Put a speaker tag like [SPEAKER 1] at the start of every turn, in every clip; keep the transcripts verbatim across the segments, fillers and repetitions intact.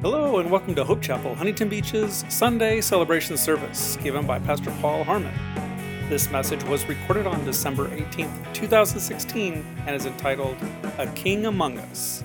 [SPEAKER 1] Hello and welcome to Hope Chapel, Huntington Beach's Sunday celebration service given by Pastor Paul Harmon. This message was recorded on December eighteenth, twenty sixteen and is entitled, A King Among Us.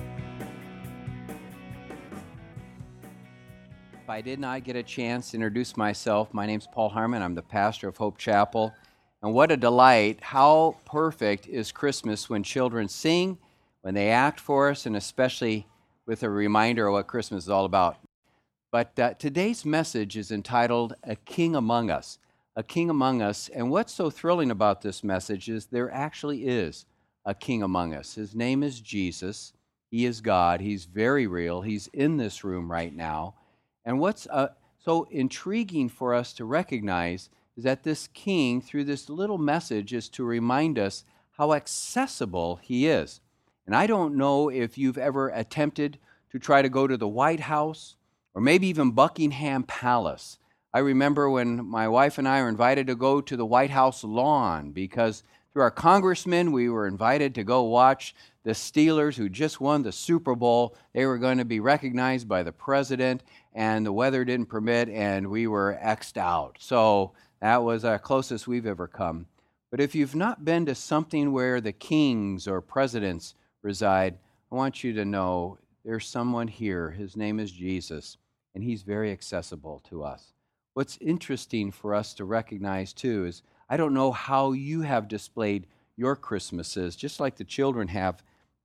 [SPEAKER 2] If I did not get a chance to introduce myself, my name's Paul Harmon. I'm the pastor of Hope Chapel. And what a delight, how perfect is Christmas when children sing, when they act for us, and especially with a reminder of what Christmas is all about. But uh, today's message is entitled, A King Among Us. A King Among Us. And what's so thrilling about this message is there actually is a King among us. His name is Jesus. He is God. He's very real. He's in this room right now. And what's uh, so intriguing for us to recognize is that this King, through this little message, is to remind us how accessible he is. And I don't know if you've ever attempted to try to go to the White House or maybe even Buckingham Palace. I remember when my wife and I were invited to go to the White House lawn because through our congressmen, we were invited to go watch the Steelers who just won the Super Bowl. They were going to be recognized by the president, and the weather didn't permit, and we were X'd out. So that was our closest we've ever come. But if you've not been to something where the kings or presidents reside, I want you to know there's someone here. His name is Jesus, and he's very accessible to us. What's interesting for us to recognize, too, is I don't know how you have displayed your Christmases, just like the children have.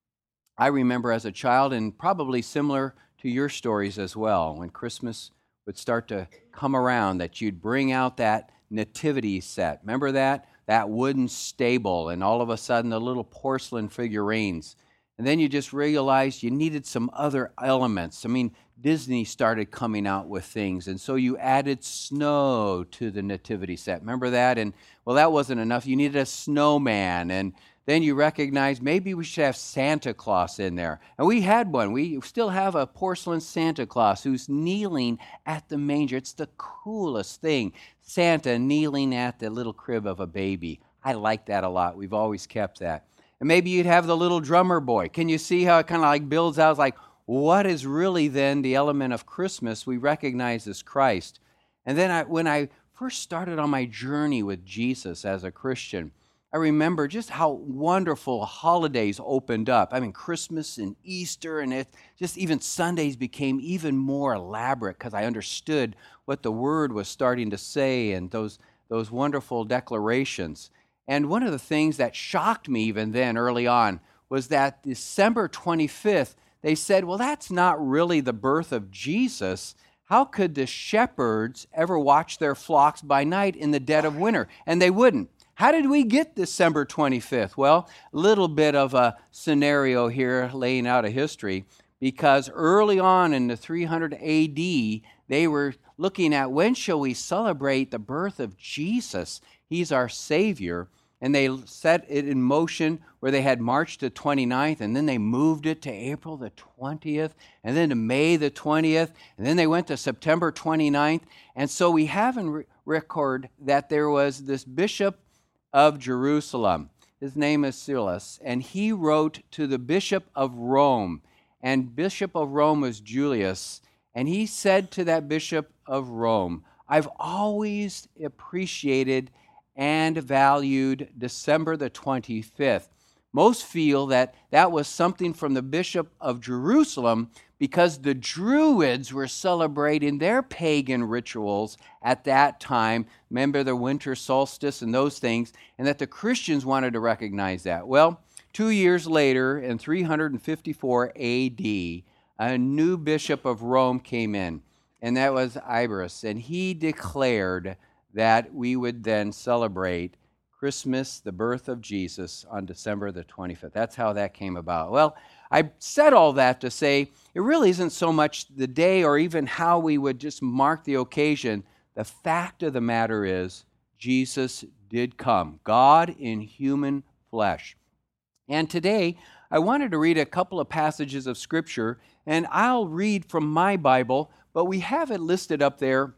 [SPEAKER 2] I remember as a child, and probably similar to your stories as well, when Christmas would start to come around, that you'd bring out that nativity set. Remember that? That wooden stable, and all of a sudden the little porcelain figurines. And then you just realized you needed some other elements. I mean, Disney started coming out with things, and so you added snow to the nativity set. Remember that? And, well, that wasn't enough. You needed a snowman, and then you recognized maybe we should have Santa Claus in there. And we had one. We still have a porcelain Santa Claus who's kneeling at the manger. It's the coolest thing. Santa kneeling at the little crib of a baby. I like that a lot. We've always kept that. And maybe you'd have the little drummer boy. Can you see how it kind of like builds out? It's like, what is really then the element of Christmas we recognize as Christ? And then I, when I first started on my journey with Jesus as a Christian, I remember just how wonderful holidays opened up. I mean, Christmas and Easter, and it just even Sundays became even more elaborate because I understood what the Word was starting to say and those, those wonderful declarations. And one of the things that shocked me even then early on was that December twenty-fifth, they said, well, that's not really the birth of Jesus. How could the shepherds ever watch their flocks by night in the dead of winter? And they wouldn't. How did we get December twenty-fifth? Well, a little bit of a scenario here laying out a history, because early on in the three hundred A D, they were looking at when shall we celebrate the birth of Jesus? He's our Savior. And they set it in motion where they had March the twenty-ninth, and then they moved it to April the twentieth, and then to May the twentieth, and then they went to September twenty-ninth. And so we have in re- record that there was this bishop of Jerusalem. His name is Silas, and he wrote to the bishop of Rome. And bishop of Rome was Julius, and he said to that bishop of Rome, I've always appreciated and valued December the twenty-fifth. Most feel that that was something from the bishop of Jerusalem because the Druids were celebrating their pagan rituals at that time. Remember the winter solstice and those things, and that the Christians wanted to recognize that. Well, two years later, in three hundred fifty-four A D, a new bishop of Rome came in, and that was Iberus, and he declared that we would then celebrate Christmas, the birth of Jesus, on December the twenty-fifth. That's how that came about. Well, I said all that to say it really isn't so much the day or even how we would just mark the occasion. The fact of the matter is Jesus did come, God in human flesh. And today, I wanted to read a couple of passages of Scripture, and I'll read from my Bible, but we have it listed up there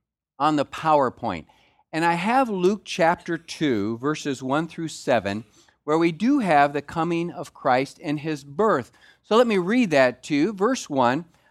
[SPEAKER 2] on the PowerPoint. And I have Luke chapter two, verses one through seven, where we do have the coming of Christ and his birth. So let me read that to you. Verse one,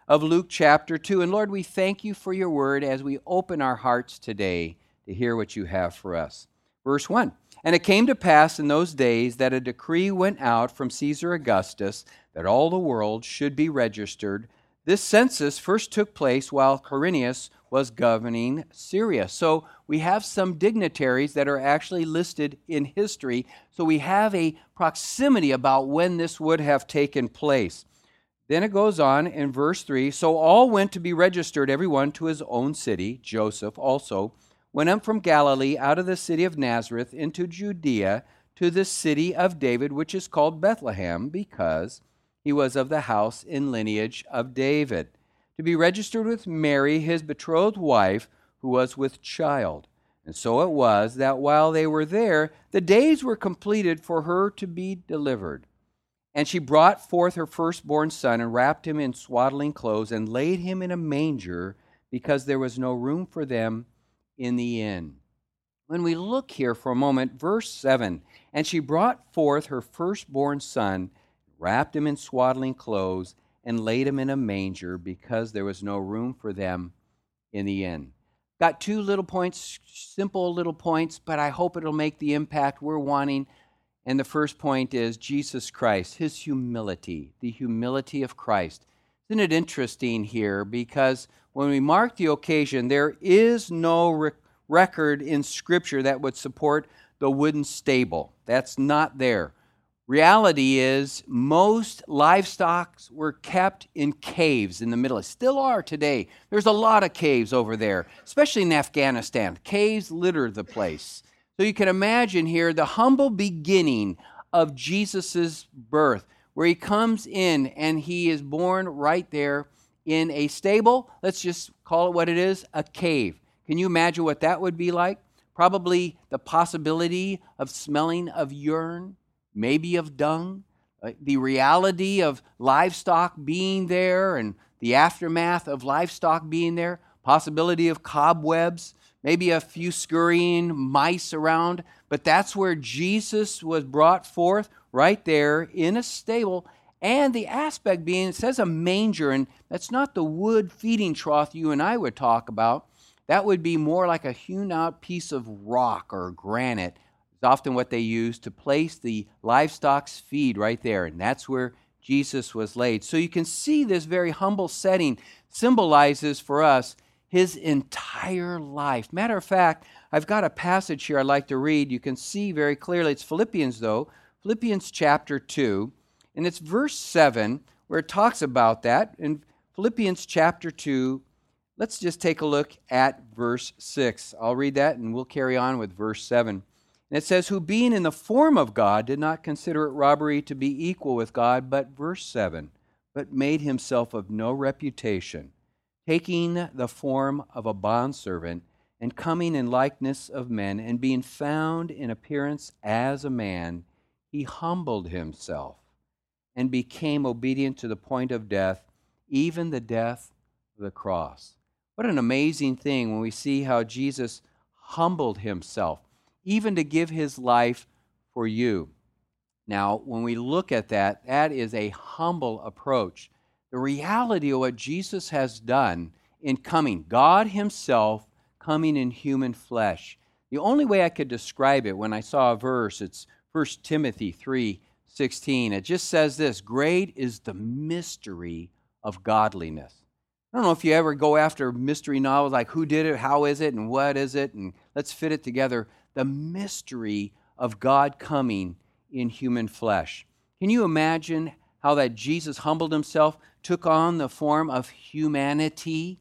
[SPEAKER 2] of Luke chapter two. And Lord, we thank you for your word as we open our hearts today to hear what you have for us. Verse one, and it came to pass in those days that a decree went out from Caesar Augustus that all the world should be registered. This census first took place while Quirinius was governing Syria. So we have some dignitaries that are actually listed in history. So we have a proximity about when this would have taken place. Then it goes on in verse three, so all went to be registered, every one to his own city. Joseph also went up from Galilee out of the city of Nazareth into Judea to the city of David, which is called Bethlehem, because he was of the house and lineage of David, to be registered with Mary, his betrothed wife, who was with child. And so it was that while they were there, the days were completed for her to be delivered. And she brought forth her firstborn son and wrapped him in swaddling clothes and laid him in a manger, because there was no room for them in the inn. When we look here for a moment, verse seven, and she brought forth her firstborn son, wrapped him in swaddling clothes, and laid him in a manger, because there was no room for them in the inn. Got two little points, simple little points, but I hope it'll make the impact we're wanting. And the first point is Jesus Christ, his humility, the humility of Christ. Isn't it interesting here? Because when we mark the occasion, there is no rec- record in Scripture that would support the wooden stable. That's not there. Reality is most livestock were kept in caves in the Middle East. Still are today. There's a lot of caves over there, especially in Afghanistan. Caves litter the place. So you can imagine here the humble beginning of Jesus' birth, where he comes in and he is born right there in a stable. Let's just call it what it is, a cave. Can you imagine what that would be like? Probably the possibility of smelling of urine, maybe of dung, uh, the reality of livestock being there and the aftermath of livestock being there, possibility of cobwebs, maybe a few scurrying mice around, but that's where Jesus was brought forth, right there in a stable. And the aspect being, it says a manger, and that's not the wood feeding trough you and I would talk about. That would be more like a hewn out piece of rock or granite. It's often what they use to place the livestock's feed right there, and that's where Jesus was laid. So you can see this very humble setting symbolizes for us his entire life. Matter of fact, I've got a passage here I'd like to read. You can see very clearly. It's Philippians, though. Philippians chapter two. And it's verse seven where it talks about that. In Philippians chapter two, let's just take a look at verse six. I'll read that and we'll carry on with verse seven. And it says, who being in the form of God did not consider it robbery to be equal with God, but verse seven, but made himself of no reputation, taking the form of a bondservant, and coming in likeness of men, and being found in appearance as a man, he humbled himself, and became obedient to the point of death, even the death of the cross. What an amazing thing when we see how Jesus humbled himself, even to give his life for you. Now, when we look at that, that is a humble approach. The reality of what Jesus has done in coming, God himself coming in human flesh. The only way I could describe it when I saw a verse, it's First Timothy three sixteen. It just says this, great is the mystery of godliness. I don't know if you ever go after mystery novels like who did it, how is it, and what is it, and let's fit it together. The mystery of God coming in human flesh. Can you imagine how that Jesus humbled himself, took on the form of humanity?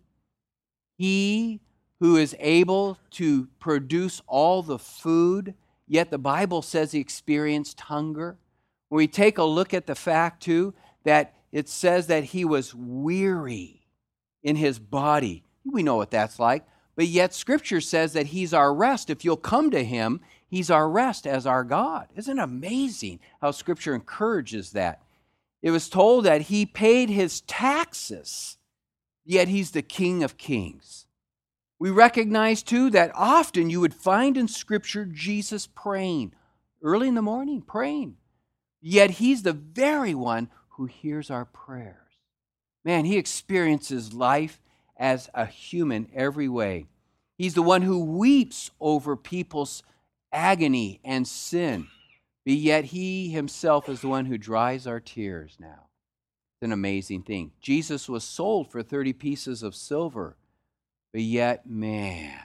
[SPEAKER 2] He who is able to produce all the food, yet the Bible says he experienced hunger. When we take a look at the fact, too, that it says that he was weary in his body. We know what that's like. But yet Scripture says that he's our rest. If you'll come to him, he's our rest as our God. Isn't it amazing how Scripture encourages that? It was told that he paid his taxes, yet he's the King of Kings. We recognize, too, that often you would find in Scripture Jesus praying, early in the morning, praying. Yet he's the very one who hears our prayers. Man, he experiences life as a human every way. He's the one who weeps over people's agony and sin, but yet he himself is the one who dries our tears now. It's an amazing thing. Jesus was sold for thirty pieces of silver, but yet, man,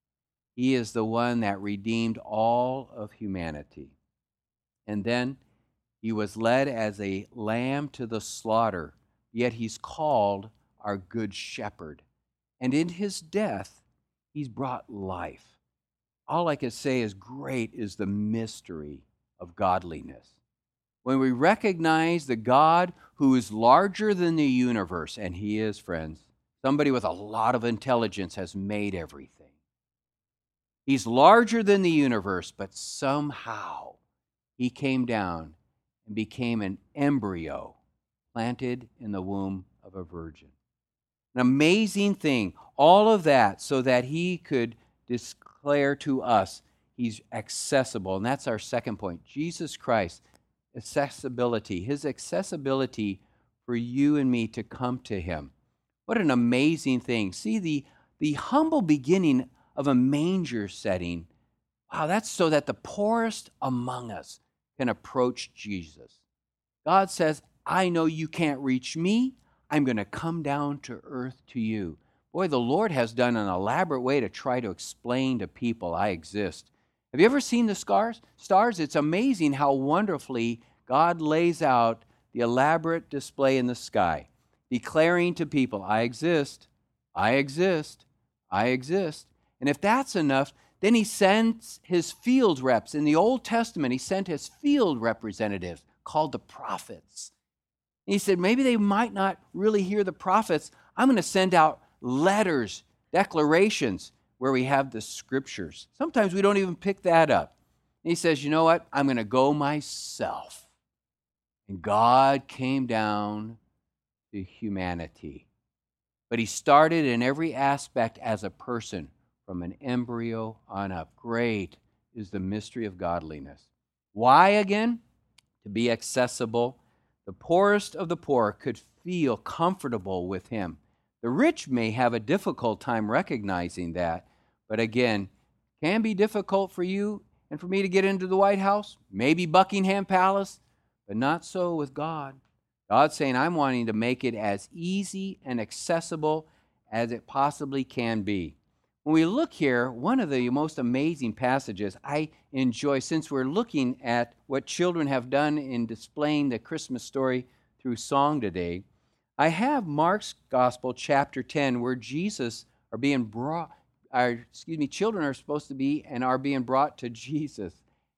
[SPEAKER 2] he is the one that redeemed all of humanity. And then he was led as a lamb to the slaughter, yet he's called our good shepherd. And in his death, he's brought life. All I can say is great is the mystery of godliness. When we recognize the God who is larger than the universe, and he is, friends, somebody with a lot of intelligence has made everything. He's larger than the universe, but somehow he came down and became an embryo planted in the womb of a virgin. An amazing thing. All of that so that he could declare to us he's accessible. And that's our second point. Jesus Christ, accessibility. His accessibility for you and me to come to him. What an amazing thing. See, the, the humble beginning of a manger setting. Wow, that's so that the poorest among us can approach Jesus. God says, I know you can't reach me. I'm going to come down to earth to you. Boy, the Lord has done an elaborate way to try to explain to people I exist. Have you ever seen the scars, stars? It's amazing how wonderfully God lays out the elaborate display in the sky, declaring to people, I exist, I exist, I exist. And if that's enough, then he sends his field reps. In the Old Testament, he sent his field representatives called the prophets. And he said, maybe they might not really hear the prophets. I'm going to send out letters, declarations, where we have the scriptures. Sometimes we don't even pick that up. And he says, you know what? I'm going to go myself. And God came down to humanity. But he started in every aspect as a person, from an embryo on up. Great is the mystery of godliness. Why again? To be accessible. The poorest of the poor could feel comfortable with him. The rich may have a difficult time recognizing that, but again, can be difficult for you and for me to get into the White House, maybe Buckingham Palace, but not so with God. God's saying, I'm wanting to make it as easy and accessible as it possibly can be. When we look here, one of the most amazing passages I enjoy, since we're looking at what children have done in displaying the Christmas story through song today, I have Mark's Gospel, chapter ten, where Jesus are being brought, are, excuse me, children are supposed to be and are being brought to Jesus.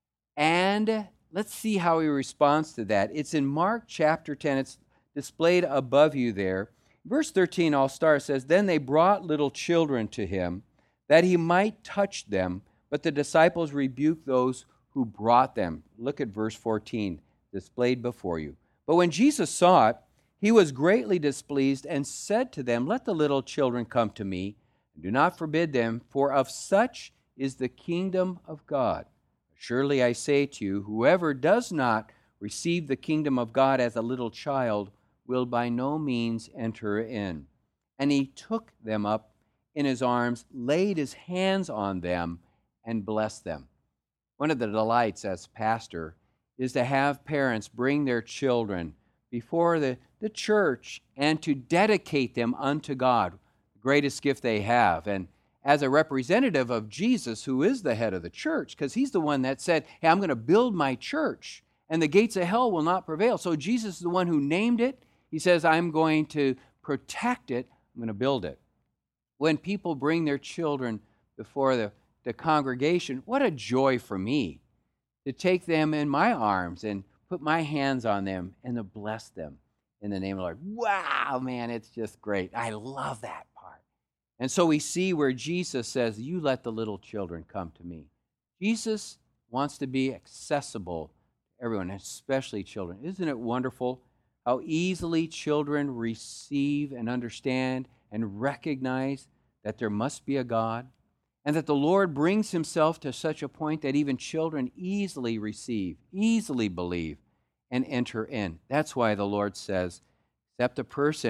[SPEAKER 2] And let's see how he responds to that. It's in Mark chapter ten. It's displayed above you there. Verse thirteen, I'll start, says, Then they brought little children to him, that he might touch them, but the disciples rebuked those who brought them. Look at verse fourteen, displayed before you. But when Jesus saw it, he was greatly displeased and said to them, Let the little children come to me, and do not forbid them, for of such is the kingdom of God. Surely I say to you, whoever does not receive the kingdom of God as a little child will by no means enter in. And he took them up in his arms, laid his hands on them, and blessed them. One of the delights as pastor is to have parents bring their children before the, the church and to dedicate them unto God, the greatest gift they have. And as a representative of Jesus, who is the head of the church, because he's the one that said, hey, I'm going to build my church, and the gates of hell will not prevail. So Jesus is the one who named it. He says, I'm going to protect it. I'm going to build it. When people bring their children before the, the congregation, what a joy for me to take them in my arms and put my hands on them and to bless them in the name of the Lord. Wow, man, it's just great. I love that part. And so we see where Jesus says, you let the little children come to me. Jesus wants to be accessible to everyone, especially children. Isn't it wonderful how easily children receive and understand and recognize that there must be a God, and that the Lord brings himself to such a point that even children easily receive, easily believe, and enter in. That's why the Lord says, except a person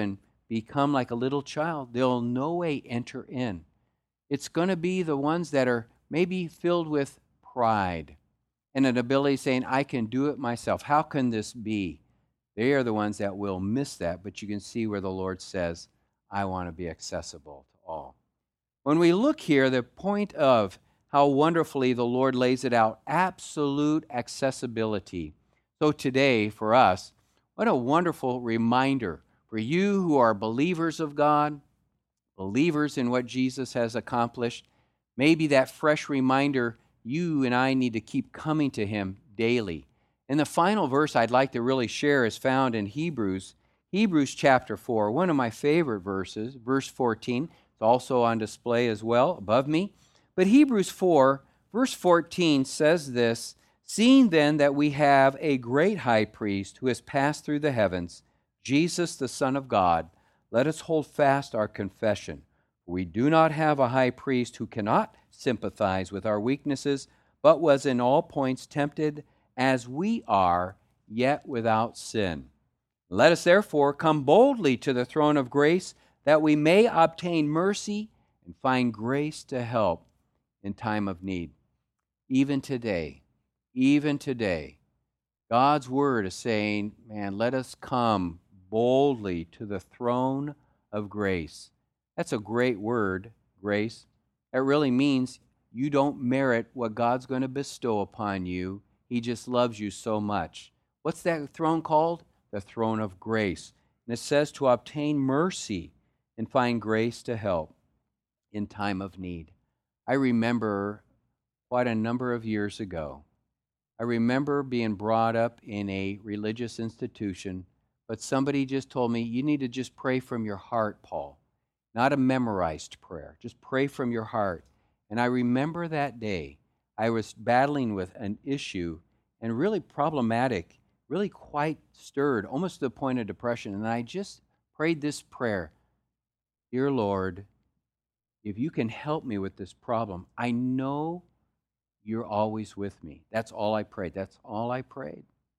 [SPEAKER 2] become like a little child, they'll no way enter in. It's going to be the ones that are maybe filled with pride and an ability saying, I can do it myself. How can this be? They are the ones that will miss that, but you can see where the Lord says, I want to be accessible to all. When we look here, the point of how wonderfully the Lord lays it out, absolute accessibility. So today, for us, what a wonderful reminder for you who are believers of God, believers in what Jesus has accomplished. Maybe that fresh reminder, you and I need to keep coming to Him daily. And the final verse I'd like to really share is found in Hebrews, Hebrews chapter four, one of my favorite verses, verse fourteen. It's also on display as well above me. But Hebrews four, verse fourteen says this, seeing then that we have a great high priest who has passed through the heavens, Jesus the Son of God, let us hold fast our confession. We do not have a high priest who cannot sympathize with our weaknesses, but was in all points tempted as we are, yet without sin. Let us therefore come boldly to the throne of grace, that we may obtain mercy and find grace to help in time of need. Even today, even today, God's word is saying, man, let us come boldly to the throne of grace. That's a great word, grace. It really means you don't merit what God's going to bestow upon you. He just loves you so much. What's that throne called? The throne of grace. And it says to obtain mercy and find grace to help in time of need. I remember quite a number of years ago, I remember being brought up in a religious institution, but somebody just told me, you need to just pray from your heart, Paul. Not a memorized prayer. Just pray from your heart. And I remember that day, I was battling with an issue and really problematic, really quite stirred, almost to the point of depression. And I just prayed this prayer. Dear Lord, if you can help me with this problem, I know you're always with me. That's all I prayed. That's all I prayed.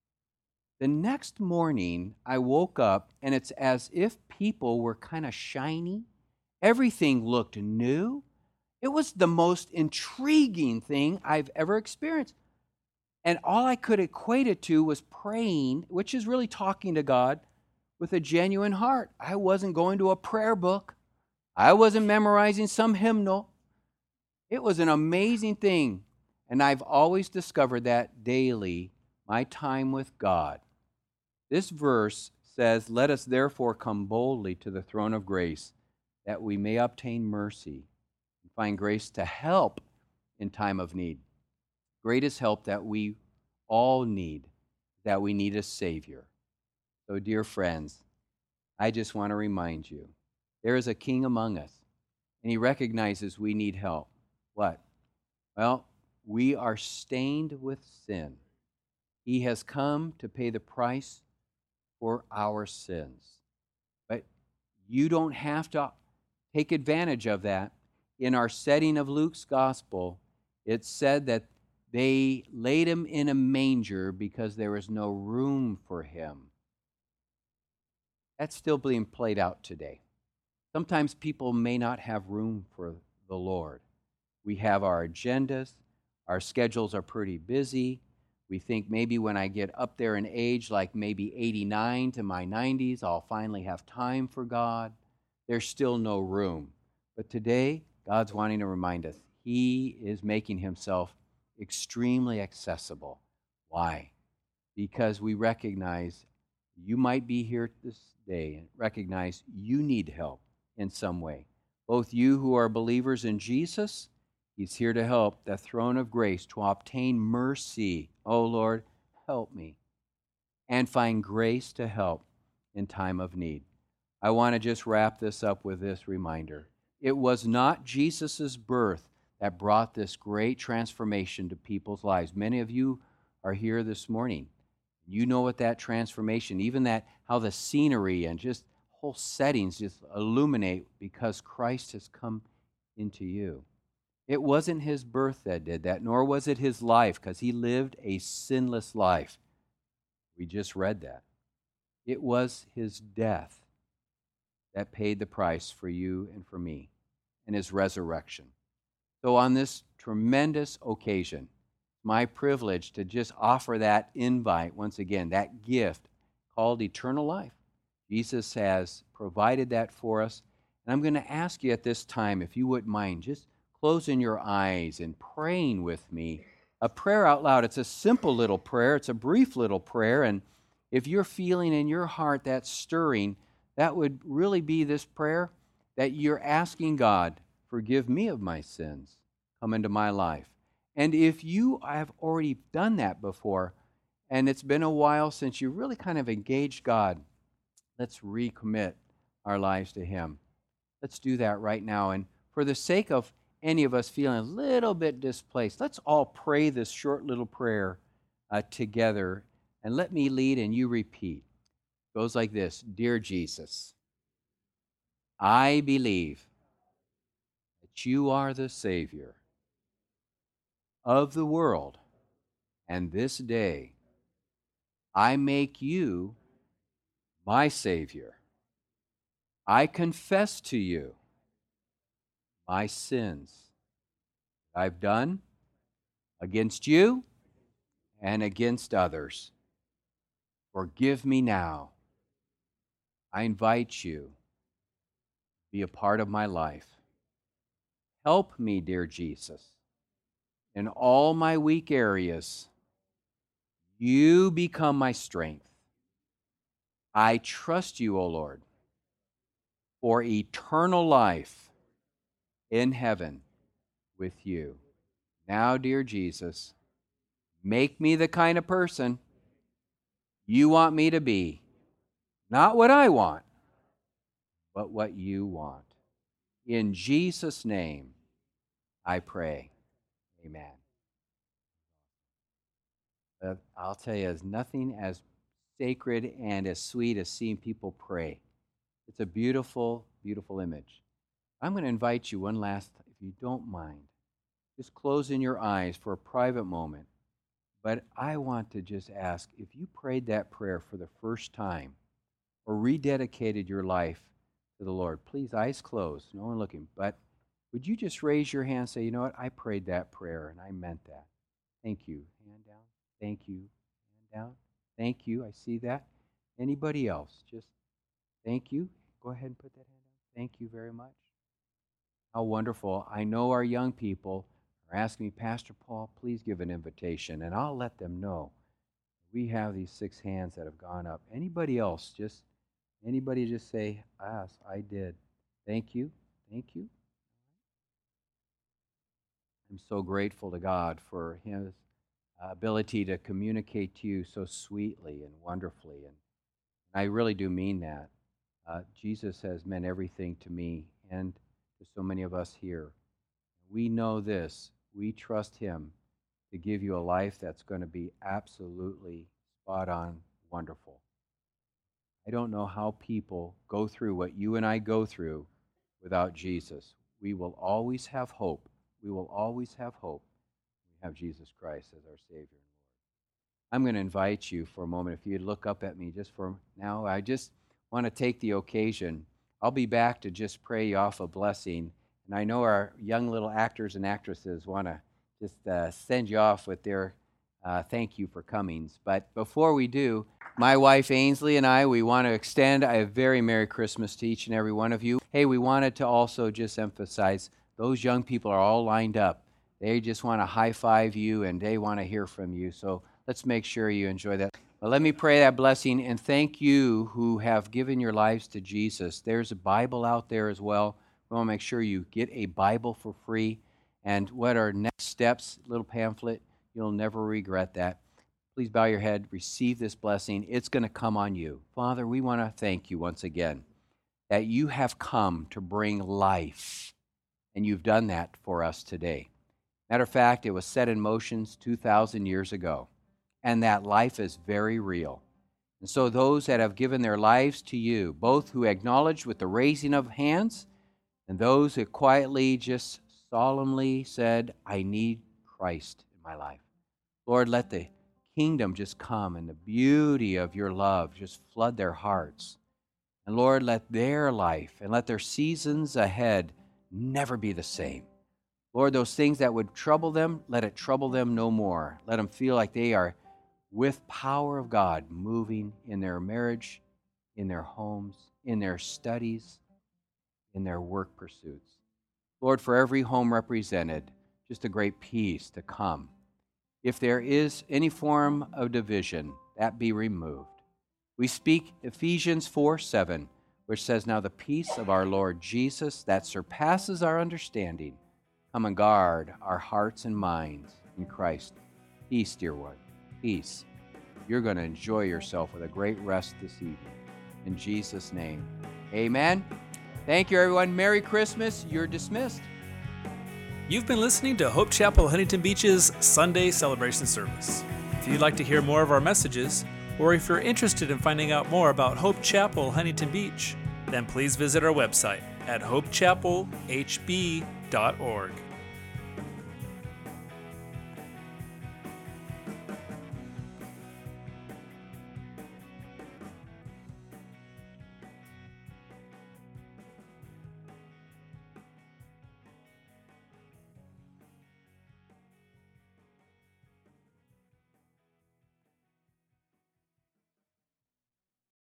[SPEAKER 2] The next morning, I woke up, and it's as if people were kind of shiny. Everything looked new. It was the most intriguing thing I've ever experienced. And all I could equate it to was praying, which is really talking to God with a genuine heart. I wasn't going to a prayer book. I wasn't memorizing some hymnal. It was an amazing thing. And I've always discovered that daily, my time with God. This verse says, let us therefore come boldly to the throne of grace, that we may obtain mercy and find grace to help in time of need. Greatest help that we all need, that we need a Savior. So, dear friends, I just want to remind you, there is a King among us, and He recognizes we need help. What? Well, we are stained with sin. He has come to pay the price for our sins. But you don't have to take advantage of that. In our setting of Luke's gospel, it said that they laid Him in a manger because there was no room for Him. That's still being played out today. Sometimes people may not have room for the Lord. We have our agendas. Our schedules are pretty busy. We think maybe when I get up there in age, like maybe eighty-nine to my nineties, I'll finally have time for God. There's still no room. But today, God's wanting to remind us, He is making Himself extremely accessible. Why? Because we recognize you might be here this day and recognize you need help in some way. Both you who are believers in Jesus, He's here to help the throne of grace to obtain mercy. Oh, Lord, help me. And find grace to help in time of need. I want to just wrap this up with this reminder. It was not Jesus' birth that brought this great transformation to people's lives. Many of you are here this morning. You know what that transformation, even that, how the scenery and just whole settings just illuminate because Christ has come into you. It wasn't His birth that did that, nor was it His life, because He lived a sinless life. We just read that. It was His death that paid the price for you and for me, and his resurrection. So on this tremendous occasion, my privilege to just offer that invite once again, that gift called eternal life. Jesus has provided that for us. And I'm going to ask you at this time, if you wouldn't mind, just closing your eyes and praying with me a prayer out loud. It's a simple little prayer. It's a brief little prayer. And if you're feeling in your heart that stirring, that would really be this prayer that you're asking God, forgive me of my sins, come into my life. And if you have already done that before, and it's been a while since you really kind of engaged God, let's recommit our lives to him. Let's do that right now. And for the sake of any of us feeling a little bit displaced, let's all pray this short little prayer uh, together. And let me lead and you repeat. It goes like this. Dear Jesus, I believe that you are the Savior of the world, and this day I make you my Savior. I confess to you my sins I've done against you and against others. Forgive me now. I invite you to be a part of my life. Help me, dear Jesus, in all my weak areas. You become my strength. I trust you, O Lord, for eternal life in heaven with you. Now, dear Jesus, make me the kind of person you want me to be. Not what I want, but what you want. In Jesus' name, I pray. Amen. Uh, I'll tell you, there's nothing as sacred and as sweet as seeing people pray. It's a beautiful, beautiful image. I'm going to invite you one last, if you don't mind, just closing your eyes for a private moment. But I want to just ask, if you prayed that prayer for the first time or rededicated your life to the Lord, please, eyes closed, no one looking, but would you just raise your hand and say, you know what, I prayed that prayer and I meant that. Thank you. Hand down. Thank you. Hand down. Thank you. I see that. Anybody else? Just thank you. Go ahead and put that hand down. Thank you very much. How wonderful. I know our young people are asking me, Pastor Paul, please give an invitation, and I'll let them know. We have these six hands that have gone up. Anybody else? Just anybody just say, yes, I did. Thank you. Thank you. I'm so grateful to God for his ability to communicate to you so sweetly and wonderfully. And I really do mean that. Uh, Jesus has meant everything to me and to so many of us here. We know this. We trust him to give you a life that's going to be absolutely spot on wonderful. I don't know how people go through what you and I go through without Jesus. We will always have hope. We will always have hope. We have Jesus Christ as our Savior and Lord. I'm going to invite you for a moment, if you'd look up at me just for now. I just want to take the occasion. I'll be back to just pray you off a blessing. And I know our young little actors and actresses want to just uh, send you off with their uh, thank you for comings. But before we do, my wife Ainsley and I, we want to extend a very Merry Christmas to each and every one of you. Hey, we wanted to also just emphasize those young people are all lined up. They just want to high five you and they want to hear from you. So let's make sure you enjoy that. Well, let me pray that blessing and thank you who have given your lives to Jesus. There's a Bible out there as well. We want to make sure you get a Bible for free. And what are next steps, little pamphlet, you'll never regret that. Please bow your head, receive this blessing. It's going to come on you. Father, we want to thank you once again that you have come to bring life, and you've done that for us today. Matter of fact, it was set in motion two thousand years ago, and that life is very real. And so those that have given their lives to you, both who acknowledge with the raising of hands and those who quietly just solemnly said, I need Christ in my life. Lord, let the kingdom just come and the beauty of your love just flood their hearts. And Lord, let their life and let their seasons ahead never be the same. Lord, those things that would trouble them, let it trouble them no more. Let them feel like they are with power of God moving in their marriage, in their homes, in their studies, in their work pursuits. Lord, for every home represented, just a great peace to come. If there is any form of division, that be removed. We speak Ephesians four seven, which says, "Now the peace of our Lord Jesus that surpasses our understanding, come and guard our hearts and minds in Christ." Peace, dear one, peace. You're going to enjoy yourself with a great rest this evening. In Jesus' name, amen. Thank you, everyone. Merry Christmas. You're dismissed.
[SPEAKER 1] You've been listening to Hope Chapel Huntington Beach's Sunday celebration service. If you'd like to hear more of our messages, or if you're interested in finding out more about Hope Chapel Huntington Beach, then please visit our website at hope chapel h b dot org.